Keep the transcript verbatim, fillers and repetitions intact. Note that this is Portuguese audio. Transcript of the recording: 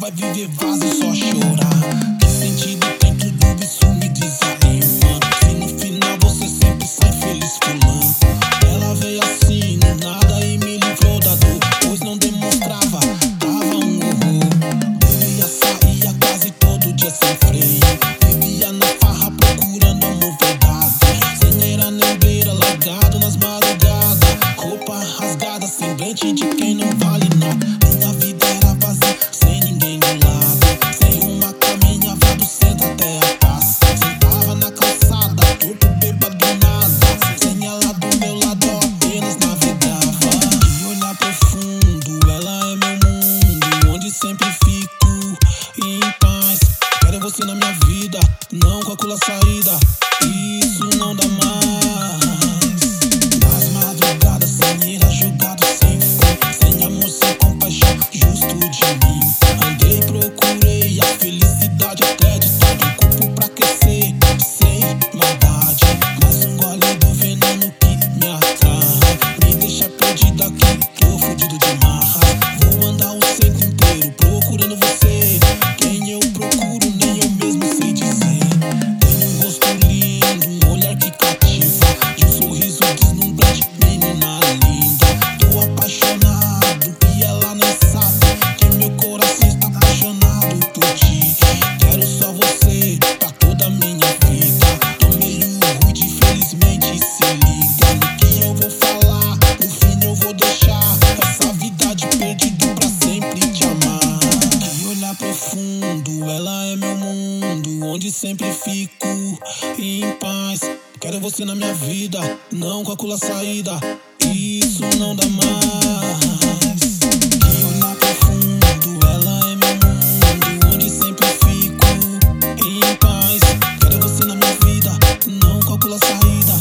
vai viver vaso e só chorar. Que sentido tem tudo isso, me diz aí, mano. Se no final você sempre sai feliz pulando. Ela veio assim, no nada e me livrou da dor, pois não demonstrava, tava um horror. Bebia, saía quase todo dia sem freio. Vivia na farra procurando amor verdade. Sem era nem beira, largado nas madrugadas. Roupa rasgada, semblante de quem não vale nada. Minha vida era vazia, sem ninguém do lado. Sem uma caminhava do centro até a praça. Sentava na calçada, torto bêbado nada. Sem ela do meu lado, eu apenas navegava. De olhar profundo, ela é meu mundo, onde sempre fico em paz. Quero você na minha vida, não calcula a saída. Isso não dá mais. Nas madrugadas, sem ira, jogado sem fé, sem amor, sem compaixão, justo de mim. Andei, procurei a felicidade até de todo o corpo pra aquecer, sem maldade. Mas um gole do veneno que me atrai me deixa perdido aqui, tô fudido de marra. Vou andar o centro inteiro procurando você. Quem eu procuro nem eu mesmo sei dizer. Tem um rosto lindo, um olhar que cativa, de um sorriso deslumbrante, menina linda. Tô apaixonado e ela nem sabe que meu coração está apaixonado por ti. Quero só você pra toda a minha vida. Tô meio rude, felizmente se liga no que eu vou falar. No fim eu vou deixar essa vida de perdido pra sempre te amar. Que olhar profundo, ela é meu mundo, onde sempre fico em paz. Quero você na minha vida, não calcula a saída. Isso não dá mais. Que olhar profundo, ela é meu mundo, onde sempre fico em paz. Quero você na minha vida, não calcula a saída.